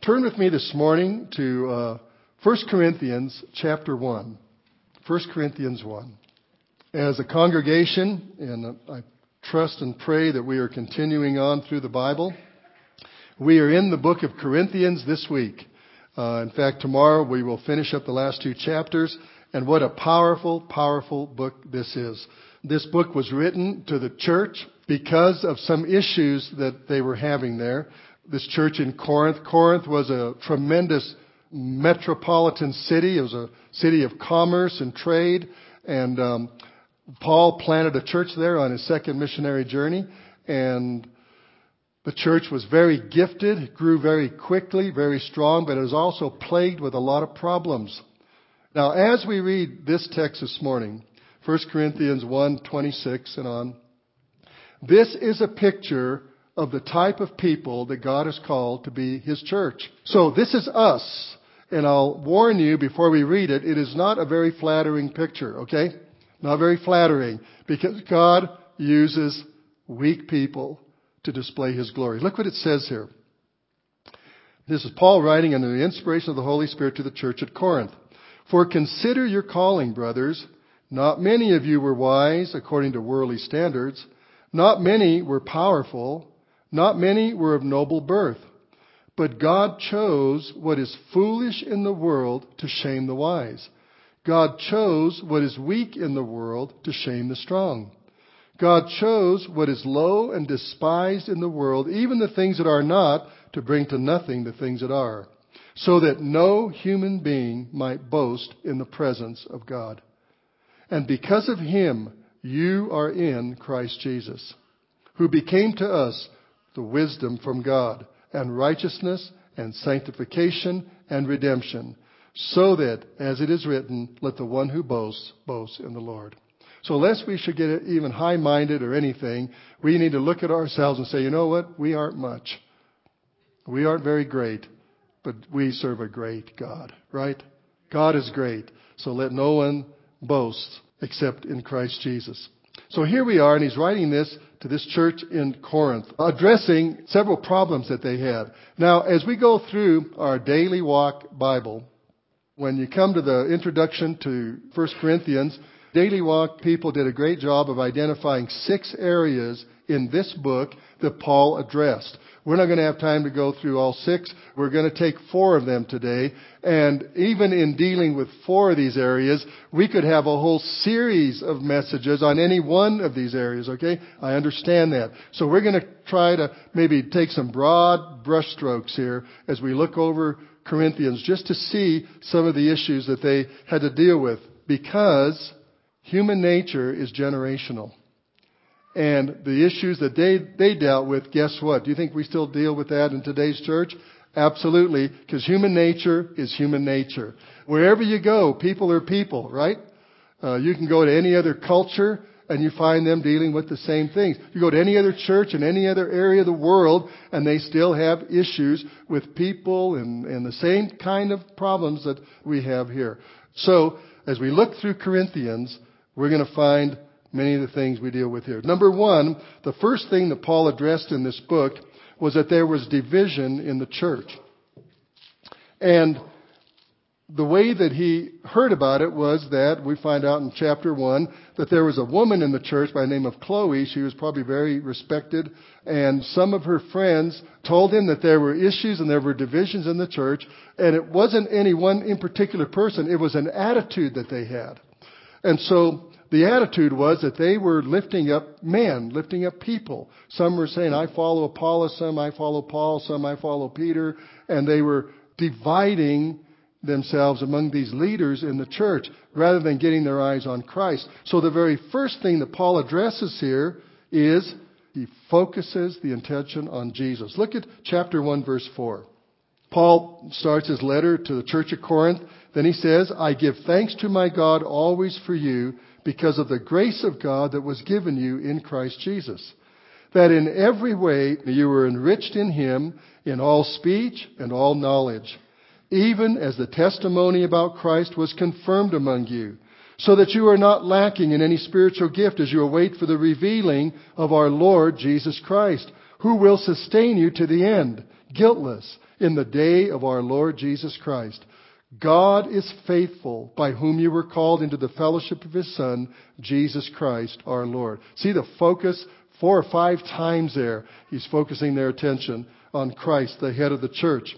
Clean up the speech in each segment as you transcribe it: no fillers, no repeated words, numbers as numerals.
Turn with me this morning to 1 Corinthians chapter 1. 1 Corinthians 1. As a congregation, and I trust and pray that we are continuing on through the Bible, we are in the book of Corinthians this week. In fact, tomorrow we will finish up the last two chapters, and what a powerful, powerful book this is. This book was written to the church because of some issues that they were having there. This church in Corinth. Corinth was a tremendous metropolitan city. It was a city of commerce and trade. And Paul planted a church there on his second missionary journey. And the church was very gifted. It grew very quickly, very strong, but it was also plagued with a lot of problems. Now, as we read this text this morning, 1 Corinthians 1:26 and on, this is a picture of the type of people that God has called to be His church. So this is us. And I'll warn you before we read it, it is not a very flattering picture, okay? Not very flattering, because God uses weak people to display His glory. Look what it says here. This is Paul writing under the inspiration of the Holy Spirit to the church at Corinth. For consider your calling, brothers. Not many of you were wise according to worldly standards. Not many were powerful. Not many were of noble birth. But God chose what is foolish in the world to shame the wise. God chose what is weak in the world to shame the strong. God chose what is low and despised in the world, even the things that are not, to bring to nothing the things that are, so that no human being might boast in the presence of God. And because of Him, you are in Christ Jesus, who became to us the wisdom from God, and righteousness, and sanctification, and redemption, so that, as it is written, let the one who boasts, boast in the Lord. So lest we should get even high-minded or anything, we need to look at ourselves and say, you know what? We aren't much. We aren't very great, but we serve a great God, right? God is great. So let no one boast except in Christ Jesus. So here we are, and he's writing this to this church in Corinth, addressing several problems that they had. Now, as we go through our Daily Walk Bible, when you come to the introduction to 1 Corinthians, Daily Walk people did a great job of identifying 6 areas in this book that Paul addressed. We're not going to have time to go through all 6. We're going to take 4 of them today. And even in dealing with 4 of these areas, we could have a whole series of messages on any one of these areas, okay? I understand that. So we're going to try to maybe take some broad brushstrokes here as we look over Corinthians just to see some of the issues that they had to deal with, because human nature is generational. And the issues that they dealt with, guess what? Do you think we still deal with that in today's church? Absolutely, because human nature is human nature. Wherever you go, people are people, right? You can go to any other culture and you find them dealing with the same things. You go to any other church in any other area of the world and they still have issues with people and the same kind of problems that we have here. So, as we look through Corinthians, we're going to find many of the things we deal with here. Number one, the first thing that Paul addressed in this book was that there was division in the church. And the way that he heard about it was that we find out in chapter 1 that there was a woman in the church by the name of Chloe. She was probably very respected. And some of her friends told him that there were issues and there were divisions in the church. And it wasn't any one in particular person. It was an attitude that they had. And so the attitude was that they were lifting up men, lifting up people. Some were saying, I follow Apollos, some I follow Paul, some I follow Peter. And they were dividing themselves among these leaders in the church rather than getting their eyes on Christ. So the very first thing that Paul addresses here is he focuses the attention on Jesus. Look at chapter 1, verse 4. Paul starts his letter to the church of Corinth. Then he says, I give thanks to my God always for you, because of the grace of God that was given you in Christ Jesus, that in every way you were enriched in Him in all speech and all knowledge, even as the testimony about Christ was confirmed among you, so that you are not lacking in any spiritual gift as you await for the revealing of our Lord Jesus Christ, who will sustain you to the end, guiltless, in the day of our Lord Jesus Christ. God is faithful, by whom you were called into the fellowship of His Son, Jesus Christ our Lord. See the focus 4 or 5 times there. He's focusing their attention on Christ, the head of the church.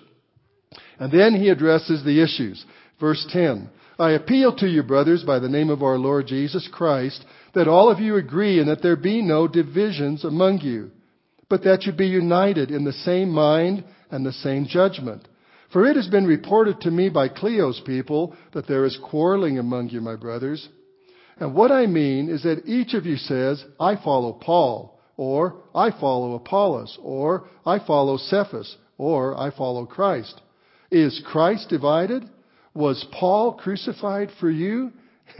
And then he addresses the issues. Verse 10, I appeal to you, brothers, by the name of our Lord Jesus Christ, that all of you agree and that there be no divisions among you, but that you be united in the same mind and the same judgment. For it has been reported to me by Cleo's people that there is quarreling among you, my brothers. And what I mean is that each of you says, I follow Paul, or I follow Apollos, or I follow Cephas, or I follow Christ. Is Christ divided? Was Paul crucified for you?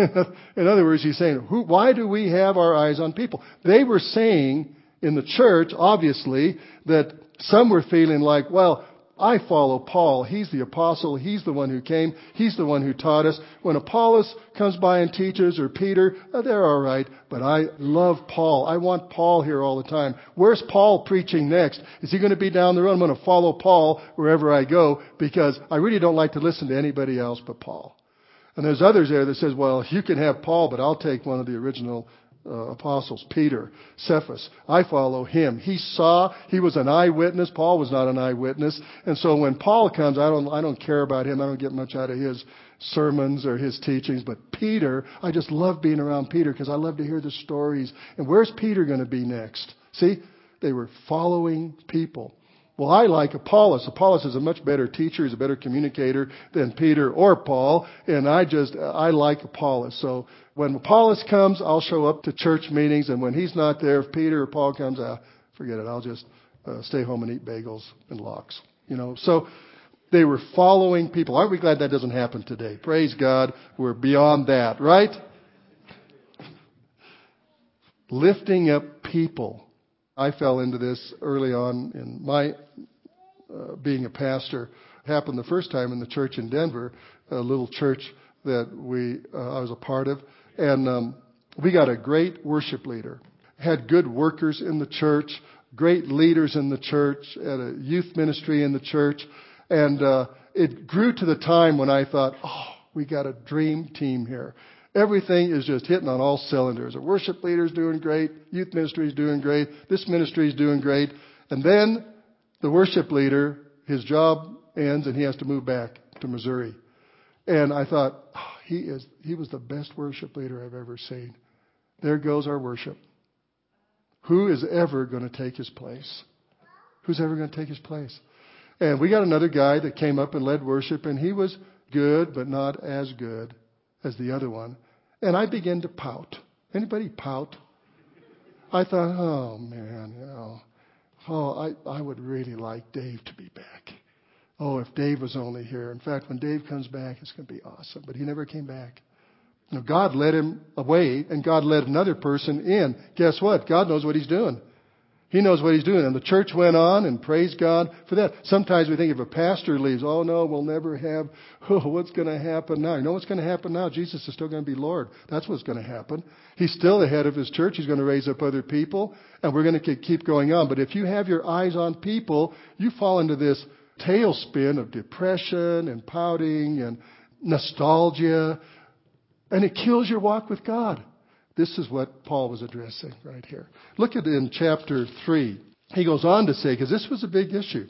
In other words, he's saying, why do we have our eyes on people? They were saying in the church, obviously, that some were feeling like, well, I follow Paul. He's the apostle. He's the one who came. He's the one who taught us. When Apollos comes by and teaches, or Peter, they're all right. But I love Paul. I want Paul here all the time. Where's Paul preaching next? Is he going to be down the road? I'm going to follow Paul wherever I go because I really don't like to listen to anybody else but Paul. And there's others there that says, well, you can have Paul, but I'll take one of the original apostles, Peter, Cephas. I follow him. He was an eyewitness. Paul was not an eyewitness. And so when Paul comes, I don't care about him. I don't get much out of his sermons or his teachings. But Peter, I just love being around Peter because I love to hear the stories. And where's Peter going to be next? See, they were following people. Well, I like Apollos. Apollos is a much better teacher. He's a better communicator than Peter or Paul. And I like Apollos. So when Apollos comes, I'll show up to church meetings. And when he's not there, if Peter or Paul comes, forget it. I'll just stay home and eat bagels and lox. So they were following people. Aren't we glad that doesn't happen today? Praise God. We're beyond that, right? Lifting up people. I fell into this early on in my being a pastor. It happened the first time in the church in Denver, a little church that I was a part of. And we got a great worship leader. Had good workers in the church, great leaders in the church, had a youth ministry in the church. And it grew to the time when I thought, we got a dream team here. Everything is just hitting on all cylinders. The worship leader's doing great. Youth ministry is doing great. This ministry is doing great. And then the worship leader, his job ends and he has to move back to Missouri. And I thought, he was the best worship leader I've ever seen. There goes our worship. Who is ever going to take his place? Who's ever going to take his place? And we got another guy that came up and led worship, and he was good, but not as good as the other one. And I began to pout. Anybody pout? I thought, oh man, I would really like Dave to be back. Oh, if Dave was only here. In fact, when Dave comes back, it's going to be awesome. But he never came back. God led him away, and God led another person in. Guess what? God knows what He's doing. He knows what He's doing. And the church went on, and praise God for that. Sometimes we think if a pastor leaves, oh no, we'll never have, what's going to happen now? You know what's going to happen now? Jesus is still going to be Lord. That's what's going to happen. He's still the head of His church. He's going to raise up other people, and we're going to keep going on. But if you have your eyes on people, you fall into this tailspin of depression and pouting and nostalgia, and it kills your walk with God. This is what Paul was addressing right here. Look at it in chapter 3. He goes on to say, because this was a big issue.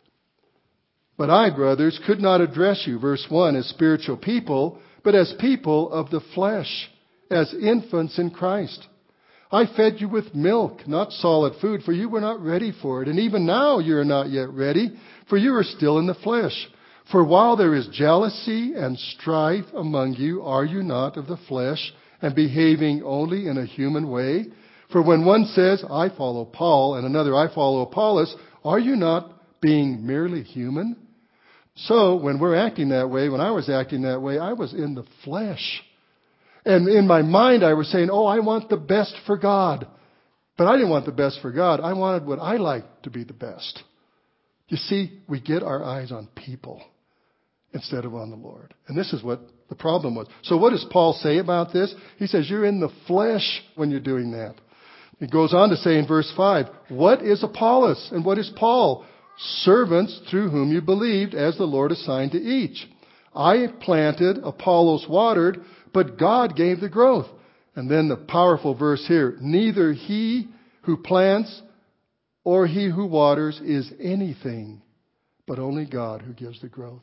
But I, brothers, could not address you, verse 1, as spiritual people, but as people of the flesh, as infants in Christ. I fed you with milk, not solid food, for you were not ready for it. And even now you are not yet ready, for you are still in the flesh. For while there is jealousy and strife among you, are you not of the flesh, and behaving only in a human way? For when one says, I follow Paul, and another, I follow Apollos, are you not being merely human? So when we're acting that way, when I was acting that way, I was in the flesh. And in my mind, I was saying, I want the best for God. But I didn't want the best for God. I wanted what I liked to be the best. You see, we get our eyes on people instead of on the Lord. And this is what the problem was. So what does Paul say about this? He says, you're in the flesh when you're doing that. He goes on to say in verse 5, what is Apollos and what is Paul? servants through whom you believed, as the Lord assigned to each. I planted, Apollos watered, but God gave the growth. And then the powerful verse here, neither he who plants or he who waters is anything, but only God who gives the growth.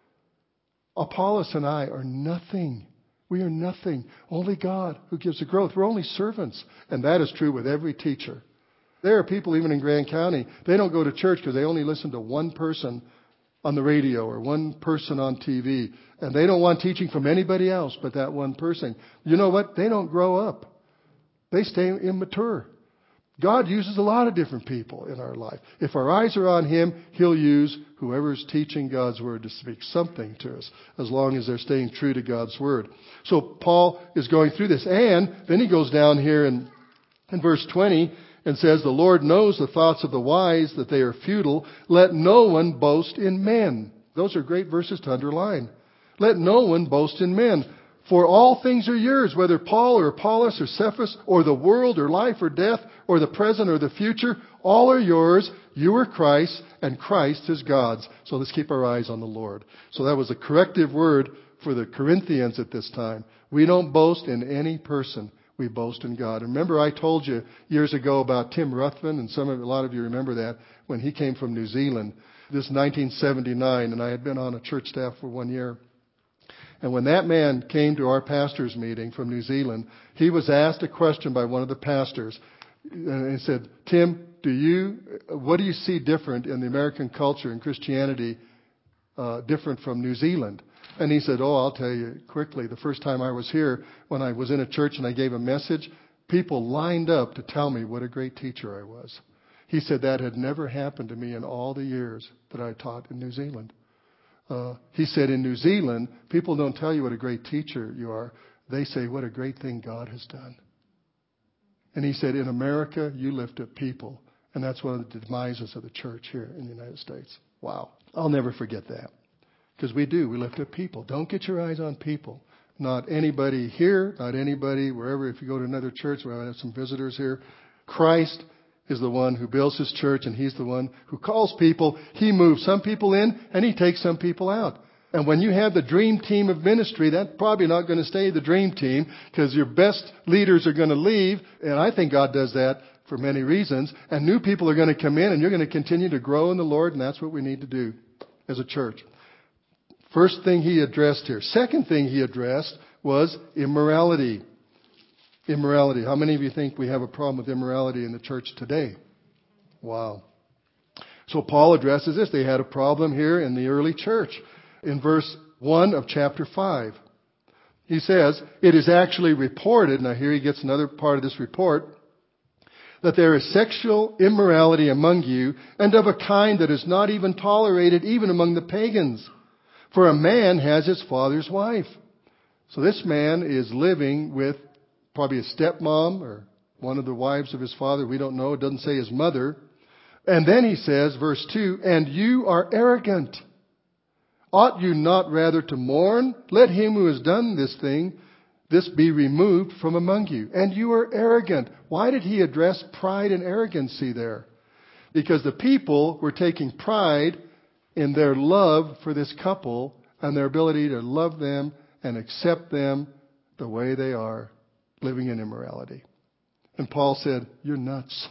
Apollos and I are nothing. We are nothing. Only God who gives the growth. We're only servants. And that is true with every teacher. There are people even in Grand County, they don't go to church because they only listen to one person on the radio or one person on TV. And they don't want teaching from anybody else but that one person. You know what? They don't grow up. They stay immature. God uses a lot of different people in our life. If our eyes are on Him, He'll use whoever's teaching God's Word to speak something to us, as long as they're staying true to God's Word. So Paul is going through this. And then he goes down here in verse 20 and says, the Lord knows the thoughts of the wise, that they are futile. Let no one boast in men. Those are great verses to underline. Let no one boast in men. For all things are yours, whether Paul or Apollos or Cephas or the world or life or death or the present or the future, all are yours. You are Christ and Christ is God's. So let's keep our eyes on the Lord. So that was a corrective word for the Corinthians at this time. We don't boast in any person. We boast in God. Remember, I told you years ago about Tim Ruthven, and a lot of you remember that, when he came from New Zealand. This is 1979, and I had been on a church staff for 1 year. And when that man came to our pastors' meeting from New Zealand, he was asked a question by one of the pastors. And he said, Tim, what do you see different in the American culture and Christianity different from New Zealand? And he said, I'll tell you quickly. The first time I was here, when I was in a church and I gave a message, people lined up to tell me what a great teacher I was. He said that had never happened to me in all the years that I taught in New Zealand. He said in New Zealand, people don't tell you what a great teacher you are. They say, what a great thing God has done. And he said, in America, you lift up people. And that's one of the demises of the church here in the United States. Wow. I'll never forget that. Because we do. We lift up people. Don't get your eyes on people. Not anybody here, not anybody wherever. If you go to another church, we have some visitors here. Christ is the one who builds His church, and He's the one who calls people. He moves some people in, and He takes some people out. And when you have the dream team of ministry, that's probably not going to stay the dream team, because your best leaders are going to leave. And I think God does that for many reasons. And new people are going to come in, and you're going to continue to grow in the Lord, and that's what we need to do as a church. First thing he addressed here. Second thing he addressed was immorality. Immorality. How many of you think we have a problem with immorality in the church today? Wow. So Paul addresses this. They had a problem here in the early church. In verse 1 of chapter 5, he says, it is actually reported, now here he gets another part of this report, that there is sexual immorality among you, and of a kind that is not even tolerated even among the pagans. For a man has his father's wife. So this man is living with probably a stepmom or one of the wives of his father. We don't know. It doesn't say his mother. And then he says, verse 2, and you are arrogant. Ought you not rather to mourn? Let him who has done this thing, this be removed from among you. And you are arrogant. Why did he address pride and arrogancy there? Because the people were taking pride in their love for this couple and their ability to love them and accept them the way they are, living in immorality. And Paul said, you're nuts.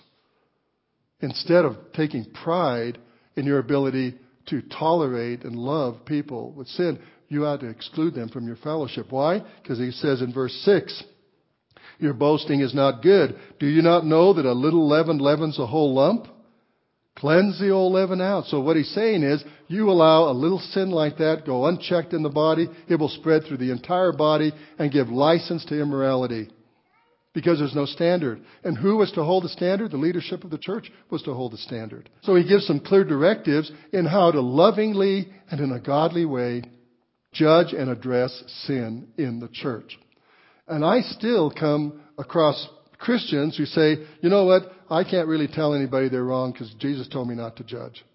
Instead of taking pride in your ability to tolerate and love people with sin, you ought to exclude them from your fellowship. Why? Because he says in verse 6, your boasting is not good. Do you not know that a little leaven leavens a whole lump? Cleanse the old leaven out. So what he's saying is, you allow a little sin like that go unchecked in the body, it will spread through the entire body and give license to immorality. Because there's no standard. And who was to hold the standard? The leadership of the church was to hold the standard. So he gives some clear directives in how to lovingly and in a godly way judge and address sin in the church. And I still come across Christians who say, you know what, I can't really tell anybody they're wrong because Jesus told me not to judge.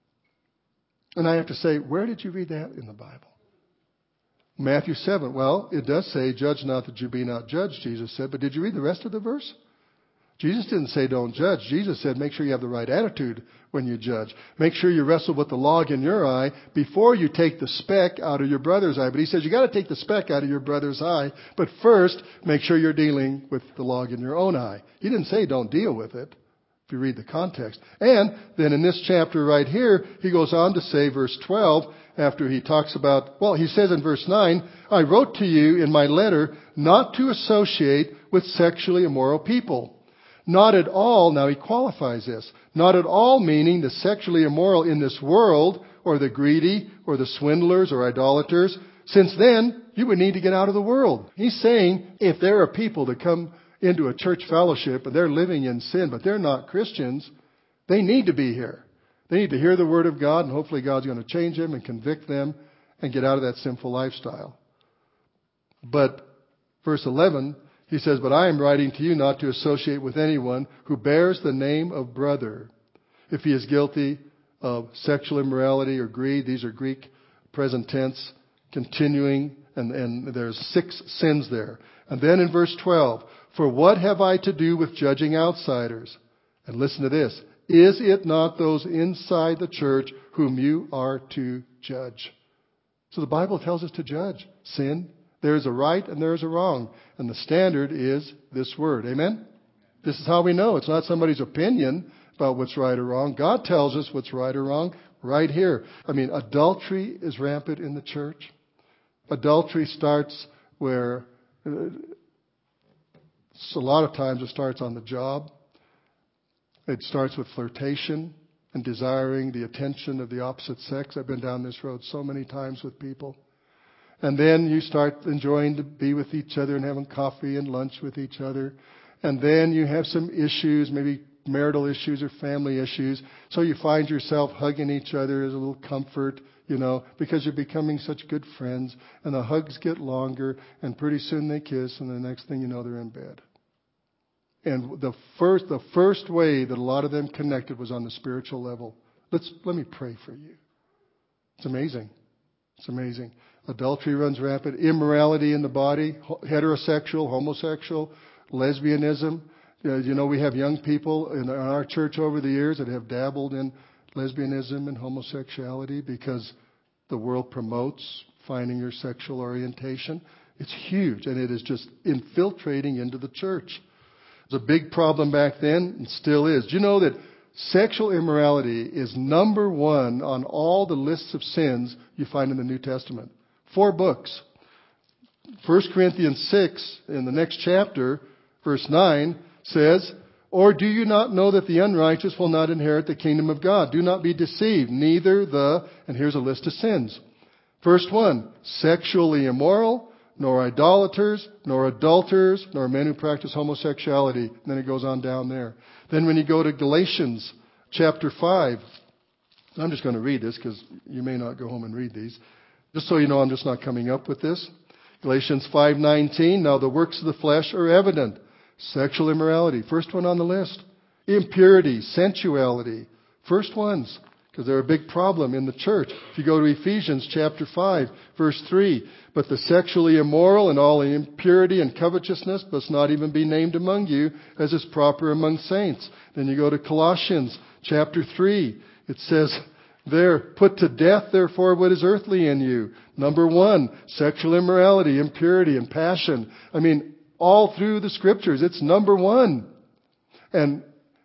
And I have to say, where did you read that in the Bible? Matthew 7. Well, it does say, judge not that you be not judged, Jesus said. But did you read the rest of the verse? Jesus didn't say don't judge. Jesus said make sure you have the right attitude when you judge. Make sure you wrestle with the log in your eye before you take the speck out of your brother's eye. But he says you got to take the speck out of your brother's eye, but first make sure you're dealing with the log in your own eye. He didn't say don't deal with it, if you read the context. And then in this chapter right here, he goes on to say, verse 12, after he talks about, well, he says in verse 9, I wrote to you in my letter not to associate with sexually immoral people. Not at all, now he qualifies this, not at all meaning the sexually immoral in this world, or the greedy, or the swindlers, or idolaters, since then you would need to get out of the world. He's saying if there are people that come into a church fellowship and they're living in sin, but they're not Christians, they need to be here. They need to hear the Word of God, and hopefully God's going to change them and convict them and get out of that sinful lifestyle. But verse 11, he says, but I am writing to you not to associate with anyone who bears the name of brother, if he is guilty of sexual immorality or greed. These are Greek present tense, continuing, and there's 6 sins there. And then in verse 12, for what have I to do with judging outsiders? And listen to this. Is it not those inside the church whom you are to judge? So the Bible tells us to judge sin. There's a right and there's a wrong. And the standard is this word. Amen? This is how we know. It's not somebody's opinion about what's right or wrong. God tells us what's right or wrong right here. I mean, adultery is rampant in the church. Adultery starts where, a lot of times it starts on the job. It starts with flirtation and desiring the attention of the opposite sex. I've been down this road so many times with people. And then you start enjoying to be with each other and having coffee and lunch with each other. And then you have some issues, maybe marital issues or family issues. So you find yourself hugging each other as a little comfort, because you're becoming such good friends. And the hugs get longer, and pretty soon they kiss, and the next thing you know, they're in bed. And the first way that a lot of them connected was on the spiritual level. Let me pray for you. It's amazing. It's amazing. Adultery runs rampant. Immorality in the body, heterosexual, homosexual, lesbianism. We have young people in our church over the years that have dabbled in lesbianism and homosexuality because the world promotes finding your sexual orientation. It's huge, and it is just infiltrating into the church. It was a big problem back then and still is. Do you know that sexual immorality is number 1 on all the lists of sins you find in the New Testament? 4 books. 1 Corinthians 6, in the next chapter, verse 9, says, or do you not know that the unrighteous will not inherit the kingdom of God? Do not be deceived, neither and here's a list of sins. First one, sexually immoral, nor idolaters, nor adulterers, nor men who practice homosexuality. And then it goes on down there. Then when you go to Galatians chapter 5, I'm just going to read this because you may not go home and read these. Just so you know, I'm just not coming up with this. Galatians 5:19, now the works of the flesh are evident. Sexual immorality, first one on the list. Impurity, sensuality, first ones, because they're a big problem in the church. If you go to Ephesians chapter 5, verse 3, but the sexually immoral and all impurity and covetousness must not even be named among you, as is proper among saints. Then you go to Colossians chapter 3. It says there, put to death, therefore, what is earthly in you. Number 1, sexual immorality, impurity, and passion. I mean, all through the Scriptures, it's number 1. And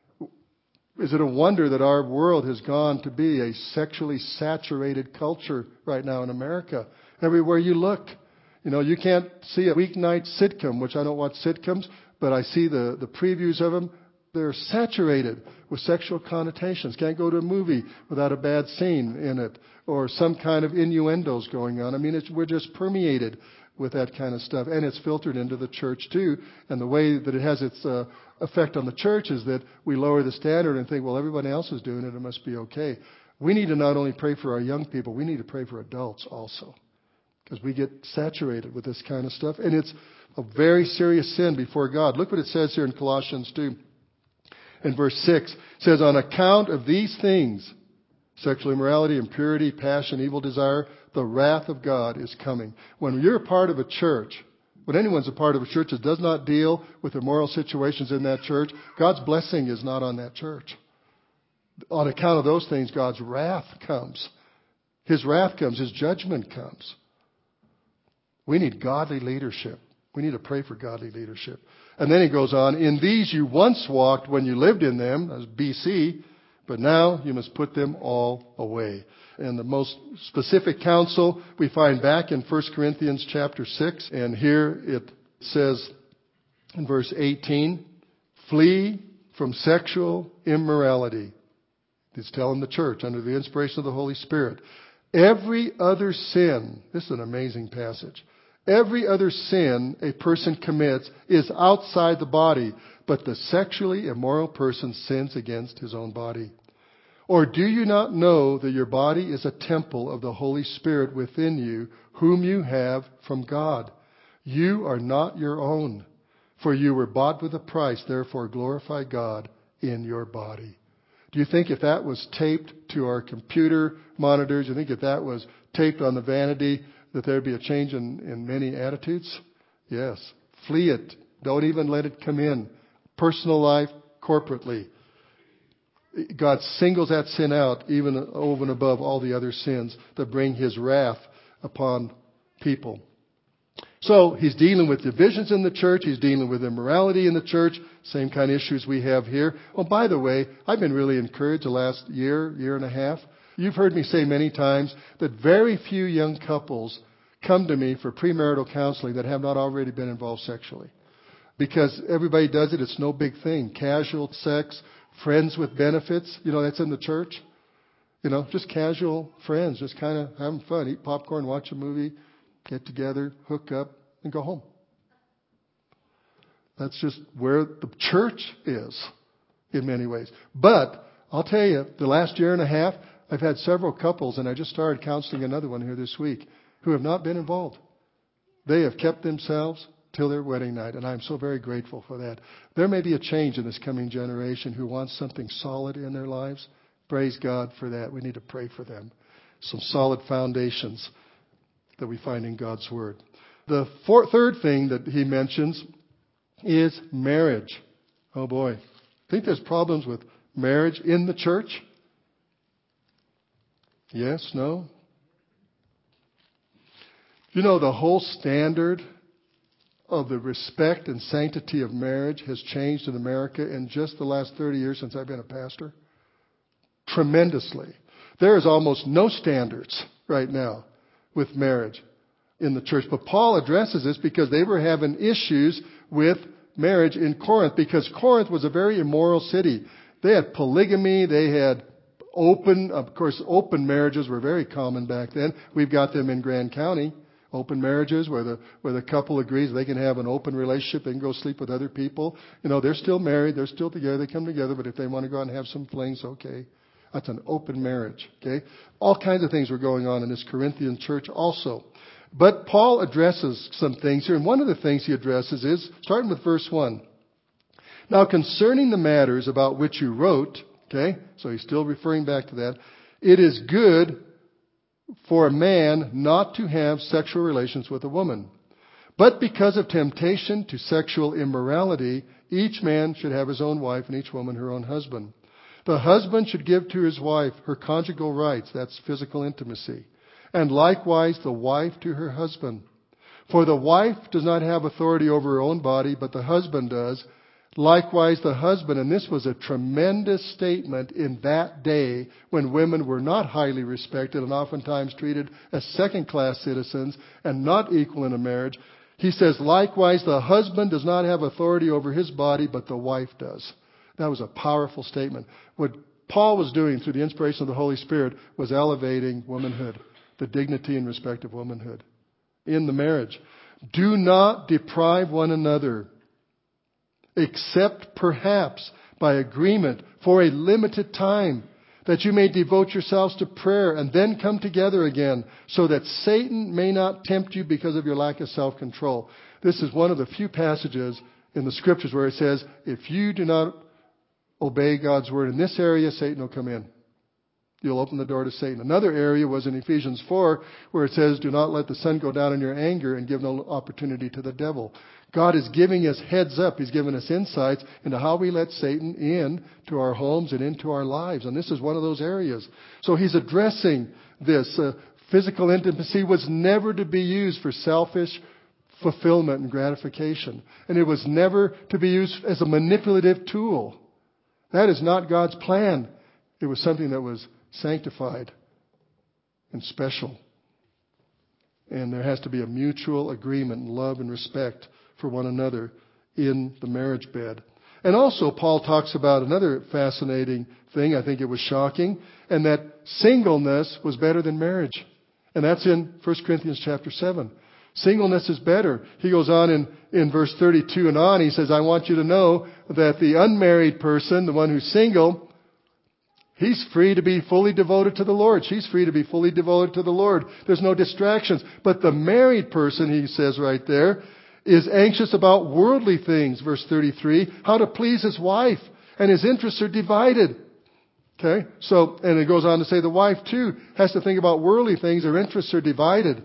is it a wonder that our world has gone to be a sexually saturated culture right now in America? Everywhere you look. You can't see a weeknight sitcom, which I don't watch sitcoms, but I see the previews of them. They're saturated with sexual connotations. Can't go to a movie without a bad scene in it or some kind of innuendos going on. I mean, we're just permeated with that kind of stuff. And it's filtered into the church too. And the way that it has its effect on the church is that we lower the standard and think, well, everybody else is doing it. It must be okay. We need to not only pray for our young people, we need to pray for adults also. Because we get saturated with this kind of stuff. And it's a very serious sin before God. Look what it says here in Colossians 2. In verse 6, it says, on account of these things, sexual immorality, impurity, passion, evil desire, the wrath of God is coming. When you're a part of a church, When anyone's a part of a church that does not deal with immoral situations in that church, God's blessing is not on that church. On account of those things, God's wrath comes. His wrath comes. His judgment comes. We need godly leadership. We need to pray for godly leadership. And then he goes on, in these you once walked when you lived in them, that's BC, but now you must put them all away. And the most specific counsel we find back in 1 Corinthians chapter 6. And here it says in verse 18, flee from sexual immorality. He's telling the church under the inspiration of the Holy Spirit. Every other sin, this is an amazing passage. Every other sin a person commits is outside the body, but the sexually immoral person sins against his own body. Or do you not know that your body is a temple of the Holy Spirit within you, whom you have from God? You are not your own, for you were bought with a price. Therefore glorify God in your body. Do you think if that was taped to our computer monitors, you think if that was taped on the vanity, that there'd be a change in many attitudes? Yes. Flee it. Don't even let it come in. Personal life, corporately. God singles that sin out even over and above all the other sins that bring His wrath upon people. So He's dealing with divisions in the church. He's dealing with immorality in the church. Same kind of issues we have here. Oh, by the way, I've been really encouraged the last year and a half. You've heard me say many times that very few young couples come to me for premarital counseling that have not already been involved sexually. Because everybody does it. It's no big thing. Casual sex, friends with benefits, that's in the church. Just casual friends, just kind of having fun. Eat popcorn, watch a movie, get together, hook up, and go home. That's just where the church is in many ways. But I'll tell you, the last year and a half, I've had several couples, and I just started counseling another one here this week, who have not been involved. They have kept themselves till their wedding night, and I'm so very grateful for that. There may be a change in this coming generation who wants something solid in their lives. Praise God for that. We need to pray for them. Some solid foundations that we find in God's Word. The third thing that he mentions is marriage. Oh boy. Think there's problems with marriage in the church? Yes? No? The whole standard of the respect and sanctity of marriage has changed in America in just the last 30 years since I've been a pastor. Tremendously. There is almost no standards right now with marriage in the church. But Paul addresses this because they were having issues with marriage in Corinth, because Corinth was a very immoral city. They had polygamy. They had open marriages were very common back then. We've got them in Grand County. Open marriages where the couple agrees they can have an open relationship. They can go sleep with other people. They're still married. They're still together. They come together. But if they want to go out and have some flings, okay. That's an open marriage. Okay. All kinds of things were going on in this Corinthian church also. But Paul addresses some things here. And one of the things he addresses is, starting with verse 1. Now concerning the matters about which you wrote, okay, so he's still referring back to that. It is good for a man not to have sexual relations with a woman. But because of temptation to sexual immorality, each man should have his own wife and each woman her own husband. The husband should give to his wife her conjugal rights, that's physical intimacy, and likewise the wife to her husband. For the wife does not have authority over her own body, but the husband does. Likewise, the husband, and this was a tremendous statement in that day when women were not highly respected and oftentimes treated as second-class citizens and not equal in a marriage. He says, likewise, the husband does not have authority over his body, but the wife does. That was a powerful statement. What Paul was doing through the inspiration of the Holy Spirit was elevating womanhood, the dignity and respect of womanhood in the marriage. Do not deprive one another, except perhaps by agreement for a limited time, that you may devote yourselves to prayer and then come together again, so that Satan may not tempt you because of your lack of self-control. This is one of the few passages in the Scriptures where it says, if you do not obey God's word in this area, Satan will come in. You'll open the door to Satan. Another area was in Ephesians 4, where it says, do not let the sun go down in your anger and give no opportunity to the devil. God is giving us heads up. He's given us insights into how we let Satan in to our homes and into our lives. And this is one of those areas. So he's addressing this. Physical intimacy was never to be used for selfish fulfillment and gratification. And it was never to be used as a manipulative tool. That is not God's plan. It was something that was sanctified and special. And there has to be a mutual agreement and love and respect for one another in the marriage bed. And also Paul talks about another fascinating thing. I think it was shocking. And that singleness was better than marriage. And that's in 1 Corinthians chapter 7. Singleness is better. He goes on in verse 32 and on. He says, I want you to know that the unmarried person, the one who's single, he's free to be fully devoted to the Lord. She's free to be fully devoted to the Lord. There's no distractions. But the married person, he says right there, is anxious about worldly things. Verse 33, how to please his wife. And his interests are divided. Okay? So, and it goes on to say the wife too has to think about worldly things. Her interests are divided.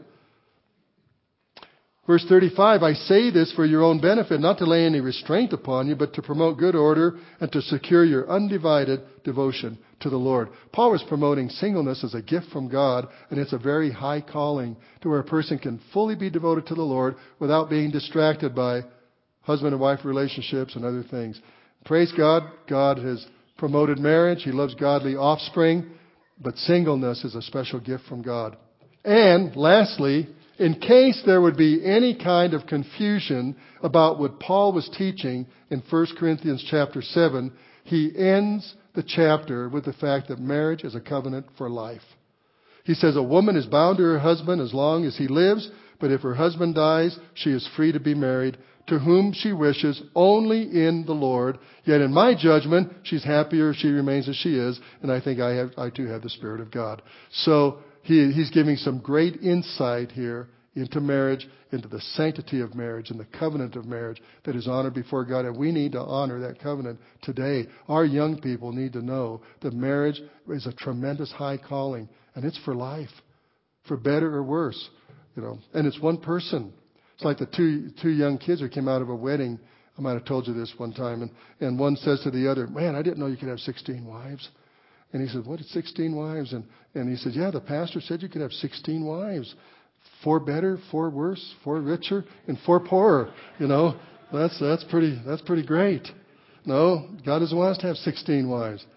Verse 35, I say this for your own benefit, not to lay any restraint upon you, but to promote good order and to secure your undivided devotion to the Lord. Paul was promoting singleness as a gift from God, and it's a very high calling to where a person can fully be devoted to the Lord without being distracted by husband and wife relationships and other things. Praise God. God has promoted marriage. He loves godly offspring, but singleness is a special gift from God. And lastly, in case there would be any kind of confusion about what Paul was teaching in 1 Corinthians chapter 7, he ends the chapter with the fact that marriage is a covenant for life. He says a woman is bound to her husband as long as he lives, but if her husband dies, she is free to be married to whom she wishes, only in the Lord. Yet in my judgment, she's happier if she remains as she is, and I think I too have the Spirit of God. So he's giving some great insight here into marriage, into the sanctity of marriage and the covenant of marriage that is honored before God. And we need to honor that covenant today. Our young people need to know that marriage is a tremendous high calling, and it's for life, for better or worse. And it's one person. It's like the two young kids who came out of a wedding. I might have told you this one time. And one says to the other, man, I didn't know you could have 16 wives. And he said, what, 16 wives? And he said, yeah, the pastor said you could have 16 wives. 4 better, 4 worse, 4 richer, and 4 poorer. That's pretty great. No, God doesn't want us to have 16 wives.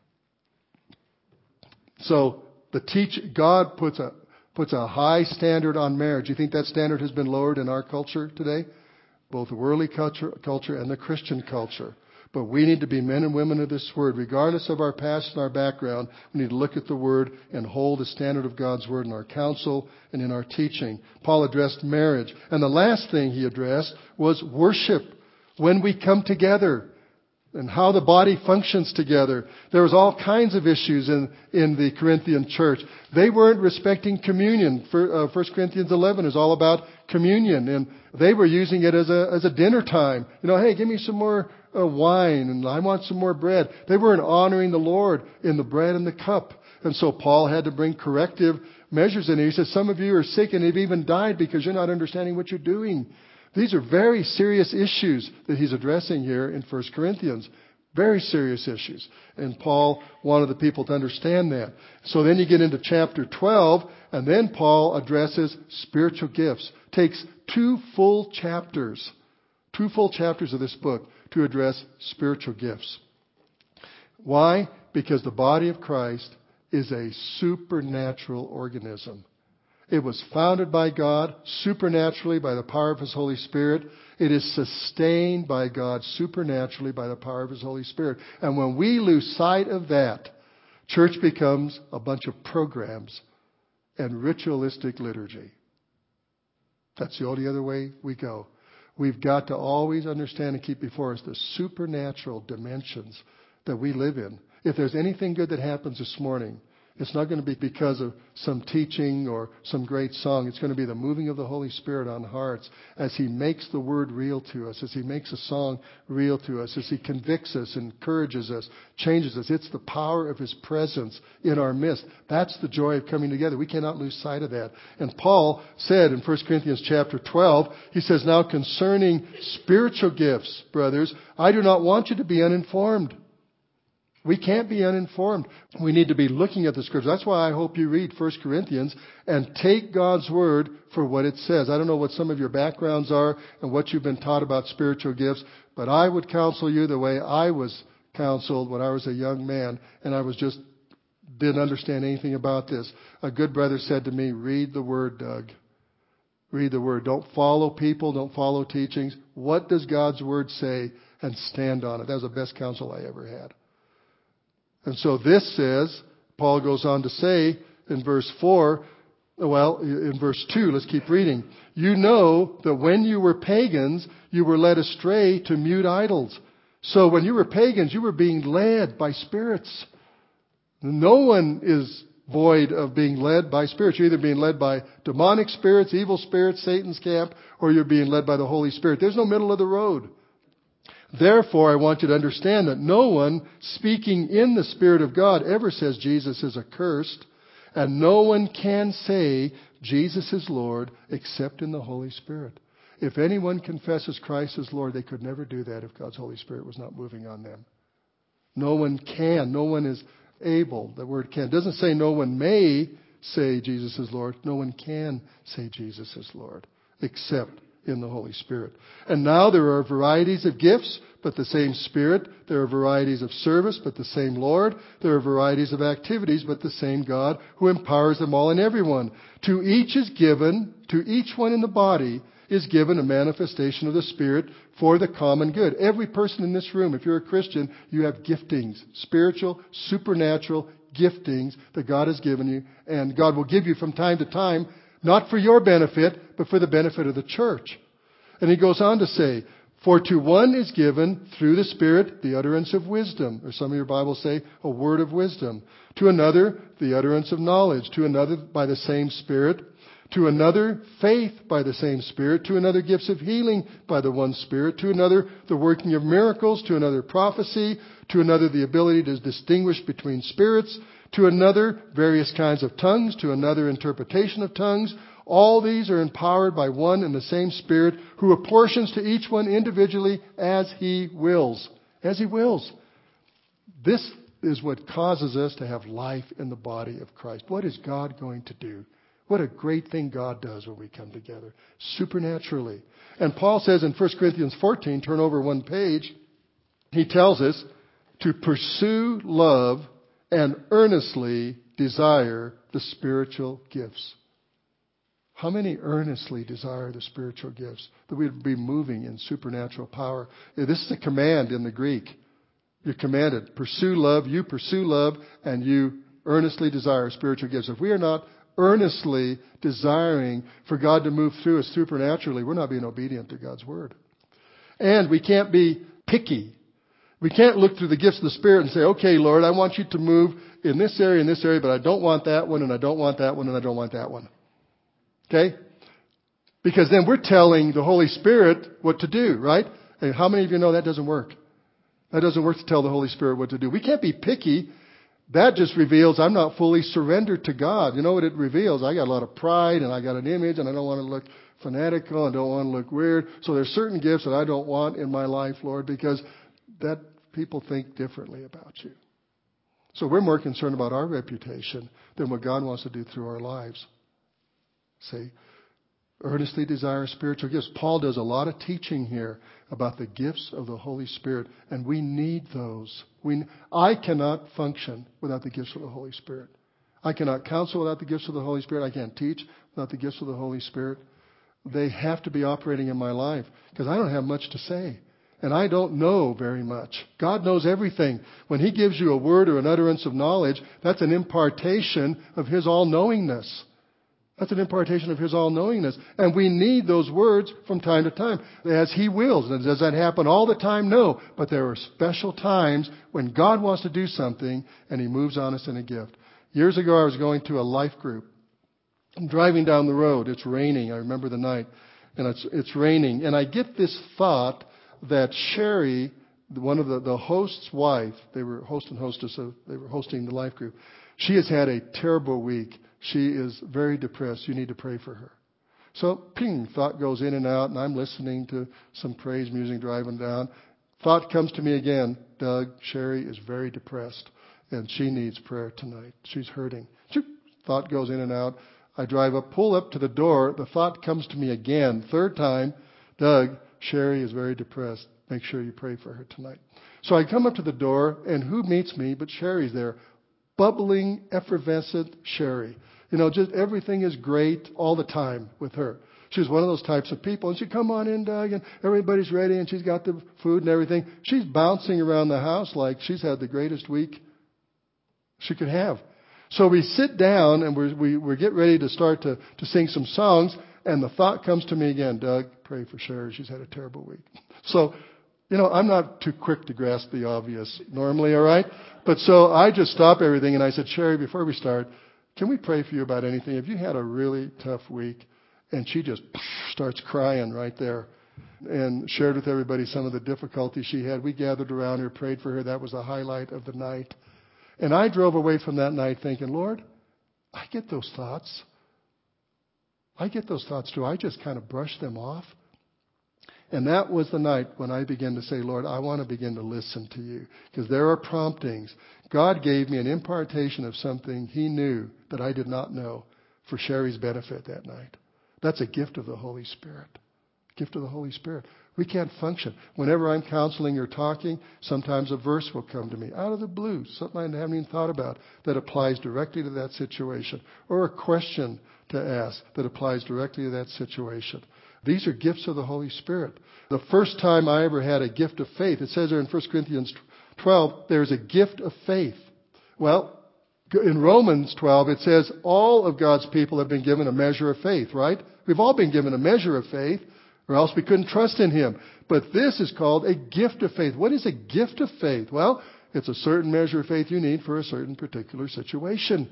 So God puts a high standard on marriage. You think that standard has been lowered in our culture today? Both the worldly culture and the Christian culture. But we need to be men and women of this Word. Regardless of our past and our background, we need to look at the Word and hold the standard of God's Word in our counsel and in our teaching. Paul addressed marriage. And the last thing he addressed was worship. When we come together and how the body functions together. There was all kinds of issues in the Corinthian church. They weren't respecting communion. 1 Corinthians 11 is all about communion. And they were using it as a dinner time. Hey, give me some more wine, and I want some more bread. They weren't honoring the Lord in the bread and the cup. And so Paul had to bring corrective measures in. He says, some of you are sick and have even died because you're not understanding what you're doing. These are very serious issues that he's addressing here in 1 Corinthians. Very serious issues. And Paul wanted the people to understand that. So then you get into chapter 12, and then Paul addresses spiritual gifts. Takes 2 full chapters of this book to address spiritual gifts. Why? Because the body of Christ is a supernatural organism. It was founded by God supernaturally by the power of His Holy Spirit. It is sustained by God supernaturally by the power of His Holy Spirit. And when we lose sight of that, church becomes a bunch of programs and ritualistic liturgy. That's the only other way we go. We've got to always understand and keep before us the supernatural dimensions that we live in. If there's anything good that happens this morning, It's not going to be because of some teaching or some great song. It's going to be the moving of the Holy Spirit on hearts as He makes the Word real to us, as He makes a song real to us, as He convicts us, encourages us, changes us. It's the power of His presence in our midst. That's the joy of coming together. We cannot lose sight of that. And Paul said in 1 Corinthians chapter 12, he says, now concerning spiritual gifts, brothers, I do not want you to be uninformed. We can't be uninformed. We need to be looking at the Scriptures. That's why I hope you read 1 Corinthians and take God's Word for what it says. I don't know what some of your backgrounds are and what you've been taught about spiritual gifts, but I would counsel you the way I was counseled when I was a young man, and I didn't understand anything about this. A good brother said to me, read the Word, Doug. Read the Word. Don't follow people. Don't follow teachings. What does God's Word say? And stand on it. That was the best counsel I ever had. And so this says, Paul goes on to say in verse 4, in verse 2, let's keep reading. You know that when you were pagans, you were led astray to mute idols. So when you were pagans, you were being led by spirits. No one is void of being led by spirits. You're either being led by demonic spirits, evil spirits, Satan's camp, or you're being led by the Holy Spirit. There's no middle of the road. Therefore, I want you to understand that no one speaking in the Spirit of God ever says Jesus is accursed, and no one can say Jesus is Lord except in the Holy Spirit. If anyone confesses Christ as Lord, they could never do that if God's Holy Spirit was not moving on them. No one can. No one is able. The word can. It doesn't say no one may say Jesus is Lord. No one can say Jesus is Lord except in the Holy Spirit. And now there are varieties of gifts, but the same Spirit. There are varieties of service, but the same Lord. There are varieties of activities, but the same God who empowers them all and everyone. To each one in the body is given a manifestation of the Spirit for the common good. Every person in this room, if you're a Christian, you have giftings, spiritual, supernatural giftings that God has given you, and God will give you from time to time, not for your benefit, but for the benefit of the church. And he goes on to say, for to one is given through the Spirit the utterance of wisdom, or some of your Bibles say a word of wisdom. To another, the utterance of knowledge. To another, by the same Spirit. To another, faith by the same Spirit. To another, gifts of healing by the one Spirit. To another, the working of miracles. To another, prophecy. To another, the ability to distinguish between spirits. To another, various kinds of tongues. To another, interpretation of tongues. All these are empowered by one and the same Spirit, who apportions to each one individually as He wills. As He wills. This is what causes us to have life in the body of Christ. What is God going to do? What a great thing God does when we come together. Supernaturally. And Paul says in 1 Corinthians 14, turn over one page, he tells us to pursue love and earnestly desire the spiritual gifts. How many earnestly desire the spiritual gifts? That we'd be moving in supernatural power. This is a command in the Greek. You're commanded, pursue love, and you earnestly desire spiritual gifts. If we are not earnestly desiring for God to move through us supernaturally, we're not being obedient to God's Word. And we can't be picky. We can't look through the gifts of the Spirit and say, okay, Lord, I want you to move in this area, but I don't want that one, and I don't want that one, and I don't want that one. Okay? Because then we're telling the Holy Spirit what to do, right? And how many of you know that doesn't work? That doesn't work to tell the Holy Spirit what to do. We can't be picky. That just reveals I'm not fully surrendered to God. You know what it reveals? I got a lot of pride, and I got an image, and I don't want to look fanatical, and don't want to look weird. So there's certain gifts that I don't want in my life, Lord, because that people think differently about you. So we're more concerned about our reputation than what God wants to do through our lives. See? Earnestly desire spiritual gifts. Paul does a lot of teaching here about the gifts of the Holy Spirit, and we need those. I cannot function without the gifts of the Holy Spirit. I cannot counsel without the gifts of the Holy Spirit. I can't teach without the gifts of the Holy Spirit. They have to be operating in my life because I don't have much to say. And I don't know very much. God knows everything. When He gives you a word or an utterance of knowledge, that's an impartation of His all-knowingness. That's an impartation of His all-knowingness. And we need those words from time to time, as He wills. And does that happen all the time? No. But there are special times when God wants to do something and He moves on us in a gift. Years ago, I was going to a life group. I'm driving down the road. It's raining. I remember the night. And it's raining. And I get this thought that Sherry, one of the host's wife, they were host and hostess, so they were hosting the life group. She has had a terrible week. She is very depressed. You need to pray for her. So, ping, thought goes in and out, and I'm listening to some praise music driving down. Thought comes to me again, Doug, Sherry is very depressed, and she needs prayer tonight. She's hurting. Thought goes in and out. I drive up, pull up to the door. The thought comes to me again, third time, Doug, Sherry is very depressed. Make sure you pray for her tonight. So I come up to the door, and who meets me but Sherry's there. Bubbling, effervescent Sherry. Just everything is great all the time with her. She's one of those types of people. And she'd come on in, Doug, and everybody's ready, and she's got the food and everything. She's bouncing around the house like she's had the greatest week she could have. So we sit down, and we get ready to start to sing some songs, and the thought comes to me again, Doug, pray for Sherry. She's had a terrible week. So, I'm not too quick to grasp the obvious normally, all right? But so I just stop everything, and I said, Sherry, before we start, can we pray for you about anything? Have you had a really tough week? And she just starts crying right there and shared with everybody some of the difficulties she had. We gathered around her, prayed for her. That was the highlight of the night. And I drove away from that night thinking, Lord, I get those thoughts. I get those thoughts too. I just kind of brush them off. And that was the night when I began to say, Lord, I want to begin to listen to you. Because there are promptings. God gave me an impartation of something He knew that I did not know for Sherry's benefit that night. That's a gift of the Holy Spirit. Gift of the Holy Spirit. We can't function. Whenever I'm counseling or talking, sometimes a verse will come to me out of the blue, something I haven't even thought about that applies directly to that situation, or a question to ask that applies directly to that situation. These are gifts of the Holy Spirit. The first time I ever had a gift of faith, it says there in 1 Corinthians 12, there's a gift of faith. Well, in Romans 12, it says all of God's people have been given a measure of faith, right? We've all been given a measure of faith, or else we couldn't trust in Him. But this is called a gift of faith. What is a gift of faith? Well, it's a certain measure of faith you need for a certain particular situation.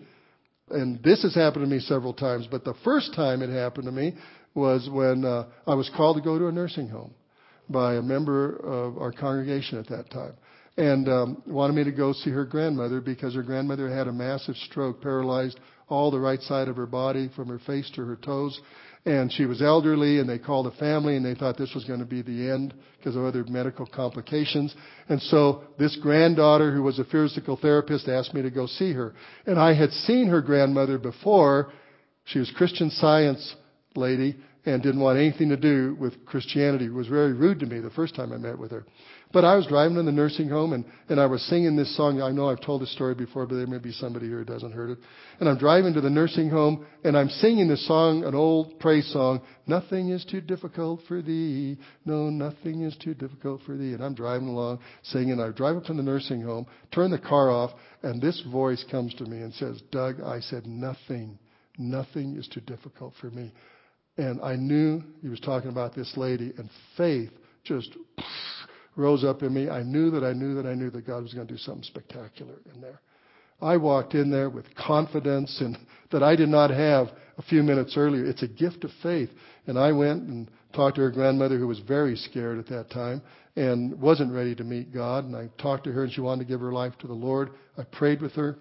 And this has happened to me several times, but the first time it happened to me was when I was called to go to a nursing home by a member of our congregation at that time. And wanted me to go see her grandmother because her grandmother had a massive stroke, paralyzed all the right side of her body from her face to her toes. And she was elderly, and they called the family, and they thought this was going to be the end because of other medical complications. And so this granddaughter, who was a physical therapist, asked me to go see her. And I had seen her grandmother before. She was a Christian Science lady and didn't want anything to do with Christianity. It was very rude to me the first time I met with her. But I was driving in the nursing home, and I was singing this song. I know I've told this story before, but there may be somebody here who hasn't heard it. And I'm driving to the nursing home, and I'm singing this song, an old praise song, Nothing is too difficult for thee. No, nothing is too difficult for thee. And I'm driving along, singing. I drive up to the nursing home, turn the car off, and this voice comes to me and says, Doug, I said, nothing is too difficult for me. And I knew he was talking about this lady, and faith just rose up in me. I knew that God was going to do something spectacular in there. I walked in there with confidence and that I did not have a few minutes earlier. It's a gift of faith. And I went and talked to her grandmother, who was very scared at that time and wasn't ready to meet God. And I talked to her, and she wanted to give her life to the Lord. I prayed with her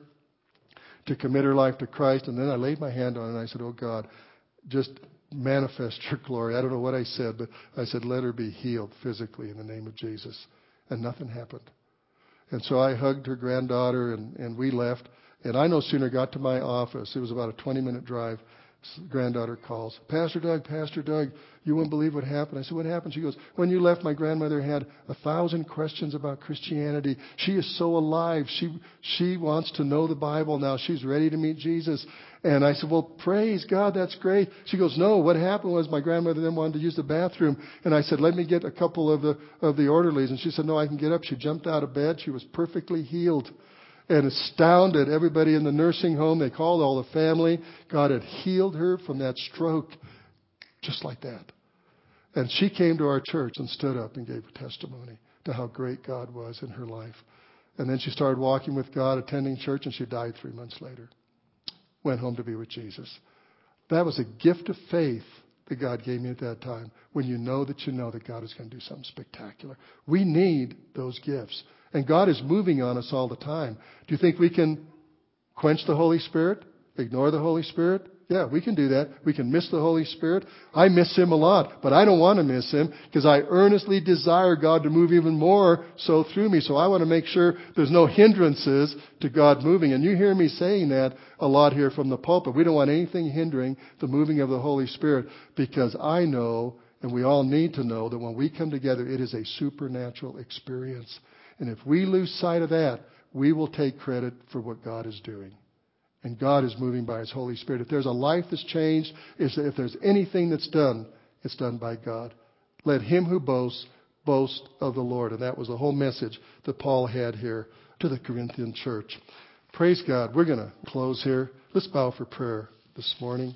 to commit her life to Christ. And then I laid my hand on her, and I said, oh, God, just manifest your glory. I don't know what I said, but I said, let her be healed physically in the name of Jesus. And nothing happened. And so I hugged her granddaughter, and we left. And I no sooner got to my office, it was about a 20-minute drive, granddaughter calls, Pastor Doug, you won't believe what happened. I said, what happened? She goes, when you left, my grandmother had 1,000 questions about Christianity. She is so alive. She wants to know the Bible now. She's ready to meet Jesus. And I said, well, praise God, that's great. She goes, no, what happened was my grandmother then wanted to use the bathroom. And I said, let me get a couple of the orderlies. And she said, no, I can get up. She jumped out of bed. She was perfectly healed. And astounded everybody in the nursing home. They called all the family. God had healed her from that stroke just like that. And she came to our church and stood up and gave a testimony to how great God was in her life. And then she started walking with God, attending church, and she died 3 months later. went home to be with Jesus. That was a gift of faith that God gave me at that time, when you know that God is going to do something spectacular. We need those gifts. And God is moving on us all the time. Do you think we can quench the Holy Spirit? Ignore the Holy Spirit? Yeah, we can do that. We can miss the Holy Spirit. I miss Him a lot, but I don't want to miss Him, because I earnestly desire God to move even more so through me. So I want to make sure there's no hindrances to God moving. And you hear me saying that a lot here from the pulpit. We don't want anything hindering the moving of the Holy Spirit, because I know, and we all need to know, that when we come together, it is a supernatural experience. And if we lose sight of that, we will take credit for what God is doing. And God is moving by His Holy Spirit. If there's a life that's changed, if there's anything that's done, it's done by God. Let him who boasts, boast of the Lord. And that was the whole message that Paul had here to the Corinthian church. Praise God. We're going to close here. Let's bow for prayer this morning.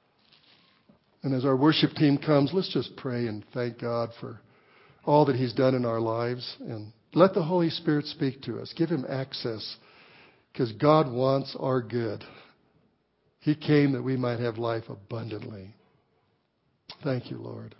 And as our worship team comes, let's just pray and thank God for all that He's done in our lives. And let the Holy Spirit speak to us. Give Him access, because God wants our good. He came that we might have life abundantly. Thank you, Lord.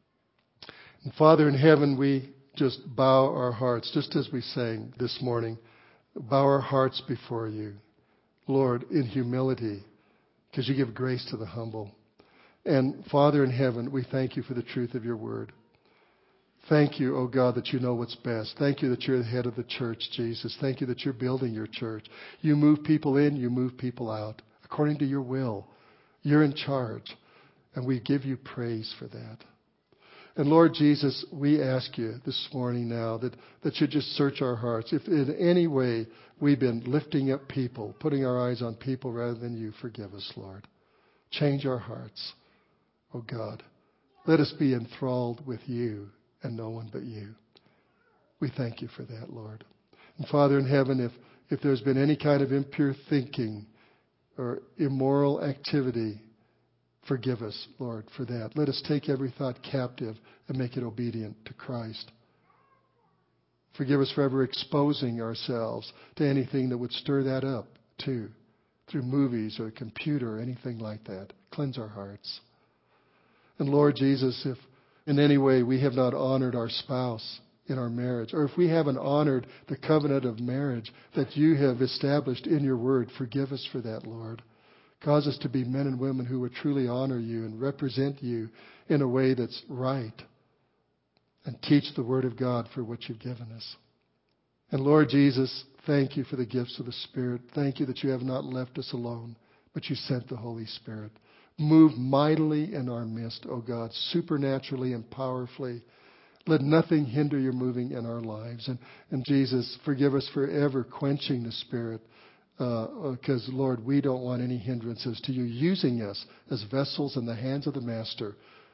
And Father in heaven, we just bow our hearts, just as we sang this morning, bow our hearts before You, Lord, in humility, because You give grace to the humble. And Father in heaven, we thank You for the truth of Your word. Thank You, oh God, that You know what's best. Thank You that You're the head of the church, Jesus. Thank You that You're building Your church. You move people in, You move people out, according to Your will. You're in charge, and we give You praise for that. And Lord Jesus, we ask You this morning now that You just search our hearts. If in any way we've been lifting up people, putting our eyes on people rather than You, forgive us, Lord. Change our hearts, oh God. Let us be enthralled with You and no one but You. We thank You for that, Lord. And Father in heaven, if there's been any kind of impure thinking or immoral activity, forgive us, Lord, for that. Let us take every thought captive and make it obedient to Christ. Forgive us for ever exposing ourselves to anything that would stir that up, too, through movies or a computer or anything like that. Cleanse our hearts. And Lord Jesus, if in any way we have not honored our spouse in our marriage, or if we haven't honored the covenant of marriage that You have established in Your word, forgive us for that, Lord. Cause us to be men and women who would truly honor You and represent You in a way that's right, and teach the Word of God for what You've given us. And Lord Jesus, thank You for the gifts of the Spirit. Thank You that You have not left us alone, but You sent the Holy Spirit. Move mightily in our midst, O God, supernaturally and powerfully. Let nothing hinder Your moving in our lives. And Jesus, forgive us for ever quenching the Spirit, because, Lord, we don't want any hindrances to You using us as vessels in the hands of the Master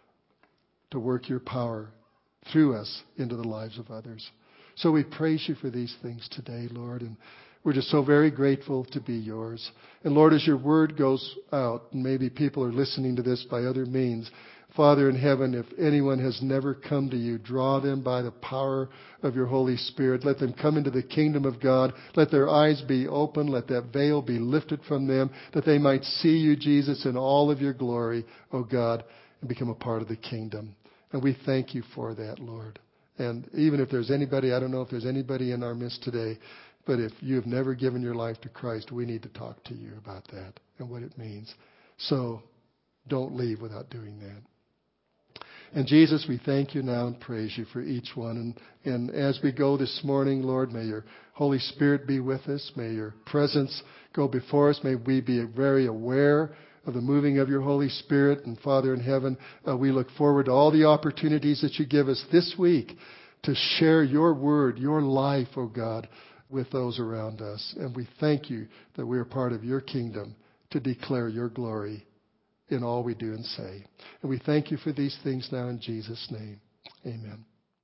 to work Your power through us into the lives of others. So we praise You for these things today, Lord, and we're just so very grateful to be Yours. And Lord, as Your word goes out, and maybe people are listening to this by other means, Father in heaven, if anyone has never come to You, draw them by the power of Your Holy Spirit. Let them come into the kingdom of God. Let their eyes be open. Let that veil be lifted from them, that they might see You, Jesus, in all of Your glory, O God, and become a part of the kingdom. And we thank You for that, Lord. And even if there's anybody, I don't know if there's anybody in our midst today, but if you have never given your life to Christ, we need to talk to you about that and what it means. So don't leave without doing that. And Jesus, we thank You now and praise You for each one. And as we go this morning, Lord, may Your Holy Spirit be with us. May Your presence go before us. May we be very aware of the moving of Your Holy Spirit. And Father in heaven, we look forward to all the opportunities that You give us this week to share Your word, Your life, oh God, with those around us. And we thank You that we are part of Your kingdom to declare Your glory in all we do and say. And we thank You for these things now in Jesus' name. Amen.